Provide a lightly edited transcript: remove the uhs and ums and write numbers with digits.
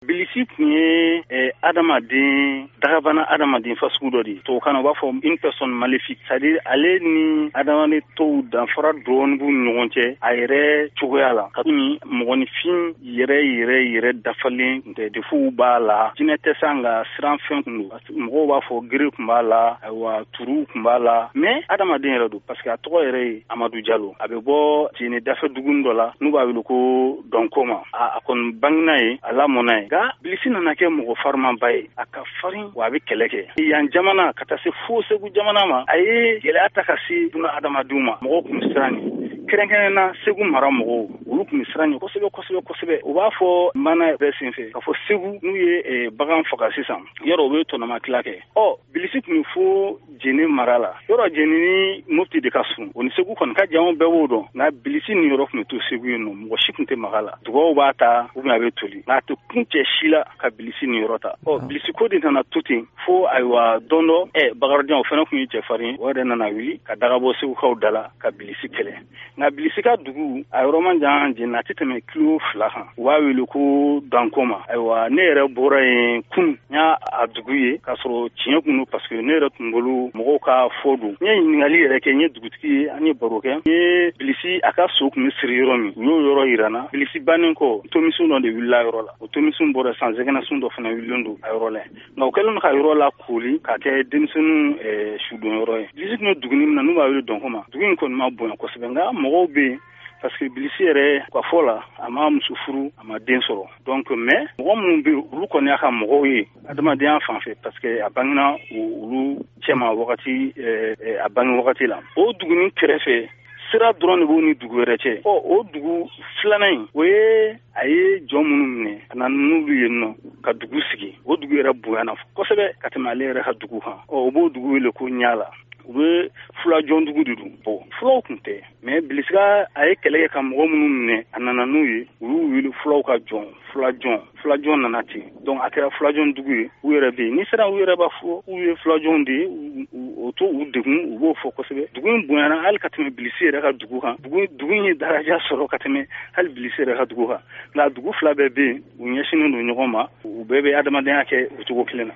Bilisi tun ye adamaden dagabana adamaden fasugu dɔ de ye. Tubabukan na u b'a fɔ une personne maléfique, c'est-à-dire ale ni adamaden tɔw danfara dɔɔni b'u ni ɲɔgɔn cɛ a yɛrɛ cogoya la. Kabini mɔgɔninfin yɛrɛ dafalen tun tɛ, defuw b'a la, jinɛ tɛ san ka siran fɛn kun don. Mɔgɔw b'a fɔ gere kun b'a la, ayiwa turuw kun b'a la, mais adamaden yɛrɛ don parce que a tɔgɔ yɛrɛ ye Amadu Jalo. A bɛ bɔ Jene dafɛ dugu dɔ la n'u b'a wele ko Dɔnkoma. A kɔni bangena ye, a lamɔna ye. Nka Bilisi nana kɛ mɔgɔ farimanba ye. A ka farin wa a bɛ kɛlɛ kɛ. Yan jamana ka taa se fo Segu jamana ma, a ye gɛlɛya ta ka se buna adamadenw ma. Mɔgɔw kun siran ye. Kɛrɛnkɛrɛnna Segu mara mɔgɔw olu kun siran ye kosɛbɛ. U b'a fɔ mana bɛɛ senfɛ ka fɔ Segu n'u ye bagan faga sisan yɔrɔ u bɛ tɔnɔma tila kɛ. Bilisi kun fo Jene mara la. Yɔrɔ Jene ni Mopti de ka sun. O ni Segu kɔni ka janw bɛɛ b'o dɔn. Nka Bilisi ni yɔrɔ kun to Segu yen nɔ. Mɔgɔ si kun tɛ maga la. Dugaw b'a ta ou bien a bɛ toli. Nka a tɛ kun cɛ si la ka Bilisi ni yɔrɔ ta. Bilisi ko de nana to ten fo ayiwa don dɔ Bakarijan o fana kun ye cɛfarin o yɛrɛ nana wuli ka dagabɔ Segukaw dala ka Bilisi kɛlɛ. Nka Bilisi ka dugu a yɔrɔ man jan Jene a tɛ tɛmɛ kilo 2 kan. U b'a wele ko Dankoma. Ayiwa ne yɛrɛ bɔra yen kun n y'a dugu ye k'a sɔrɔ tiɲɛ kun don parce que ne yɛrɛ tun bolo mɔgɔw ka fɔ don. N ye ɲininkali yɛrɛ kɛ, n ye dugutigi ye, an ye baro kɛ. N ye Bilisi a ka so kun bɛ siri yɔrɔ min, u y'o yɔrɔ yirana. Bilisi bannen kɔ tomisun dɔ de wulila yɔrɔ la. O tomisun bɔra san zɛgɛnɛsun dɔ fana wulilen don a yɔrɔ la. Nka o kɛlen don ka yɔrɔ la koli k'a kɛ denmisɛnninw sudon yɔrɔ ye. Bilisi tun bɛ duguni min na n'u b'a wele Dɔnkoma. Dugu in kɔni ma bonya kosɛbɛ nka mɔgɔw bɛ yen parce que Bilisi yɛrɛ ka fɔ la a ma muso furu a ma den sɔrɔ. Donc mais mɔgɔ minnu bɛ olu kɔni y'a ka mɔgɔw ye adamadenya fan fɛ parce que a bangena olu cɛma wagati a bange wagati la. O duguni kɛrɛfɛ sira dɔrɔn de b'u ni dugu wɛrɛ cɛ. O dugu filanan in o ye a ye jɔn minnu minɛ a na n'olu yen nɔ ka dugu sigi. O dugu yɛrɛ bonyana kosɛbɛ ka tɛmɛ ale yɛrɛ ka dugu kan. O b'o dugu wele ko Ɲala. U bɛ fulajɔndugu de don. Fulaw tun tɛ mais Bilisi a ye kɛlɛ kɛ ka mɔgɔ minnu minɛ a nana n'u ye u y'u wele fulaw ka jɔn fulajɔn nana ten. Donc a kɛra fulajɔndugu ye u yɛrɛ bɛ yen ni sera u yɛrɛ b'a fɔ u ye fulajɔnw de ye o to u degun u b'o fɔ kosɛbɛ. Dugu in bonyana hali ka tɛmɛ Bilisi yɛrɛ ka dugu kan. Dugu in ye daraja sɔrɔ ka tɛmɛ hali Bilisi yɛrɛ ka dugu kan. Nka dugu fila bɛɛ bɛ yen u ɲɛsinnen don ɲɔgɔn ma u bɛɛ bɛ adamadenya kɛ o cogo kelen na.